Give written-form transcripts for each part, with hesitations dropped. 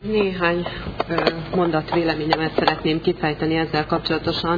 Néhány mondat véleményemet szeretném kifejteni ezzel kapcsolatosan.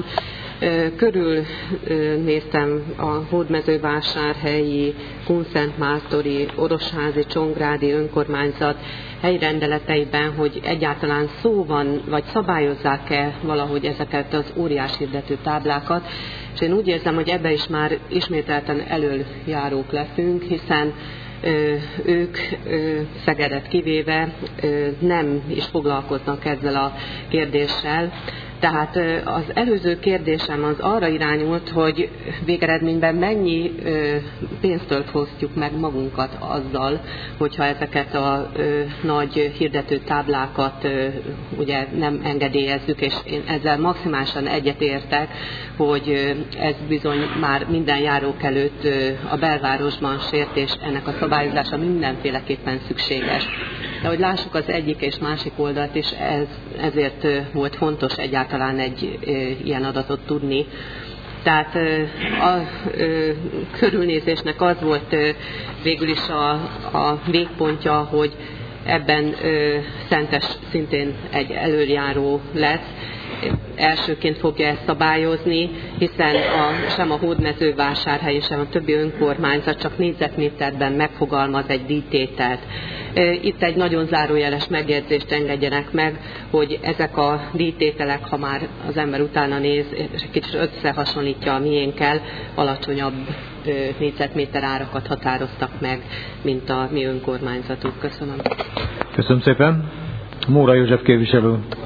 Körülnéztem a hódmezővásárhelyi, kunszentmártoni, orosházi, csongrádi önkormányzat helyrendeleteiben, hogy egyáltalán szó van, vagy szabályozzák-e valahogy ezeket az óriás hirdető táblákat. És én úgy érzem, hogy ebbe is már ismételten elöljárók leszünk, hiszen ők, Szegedet kivéve, nem is foglalkoznak ezzel a kérdéssel. Tehát az előző kérdésem az arra irányult, hogy végeredményben mennyi pénztől fosztjuk meg magunkat azzal, hogyha ezeket a nagy hirdető táblákat ugye nem engedélyezzük, és én ezzel maximálisan egyetértek, hogy ez bizony már minden járók előtt a belvárosban sért, és ennek a szabályozása mindenféleképpen szükséges. De hogy lássuk az egyik és másik oldalt is, ezért volt fontos egyáltalán egy ilyen adatot tudni. Tehát a körülnézésnek az volt végül is a végpontja, hogy ebben Szentes szintén egy elöljáró lesz. Elsőként fogja ezt szabályozni, hiszen sem a hódmezővásárhely, sem a többi önkormányzat csak négyzetméterben megfogalmaz egy díjtételt. Itt egy nagyon zárójeles megjegyzést engedjenek meg, hogy ezek a díjtételek, ha már az ember utána néz, és egy kicsit összehasonlítja a miénkkel, alacsonyabb négyzetméter árakat határoztak meg, mint a mi önkormányzatunk. Köszönöm. Köszönöm szépen. Móra József képviselő.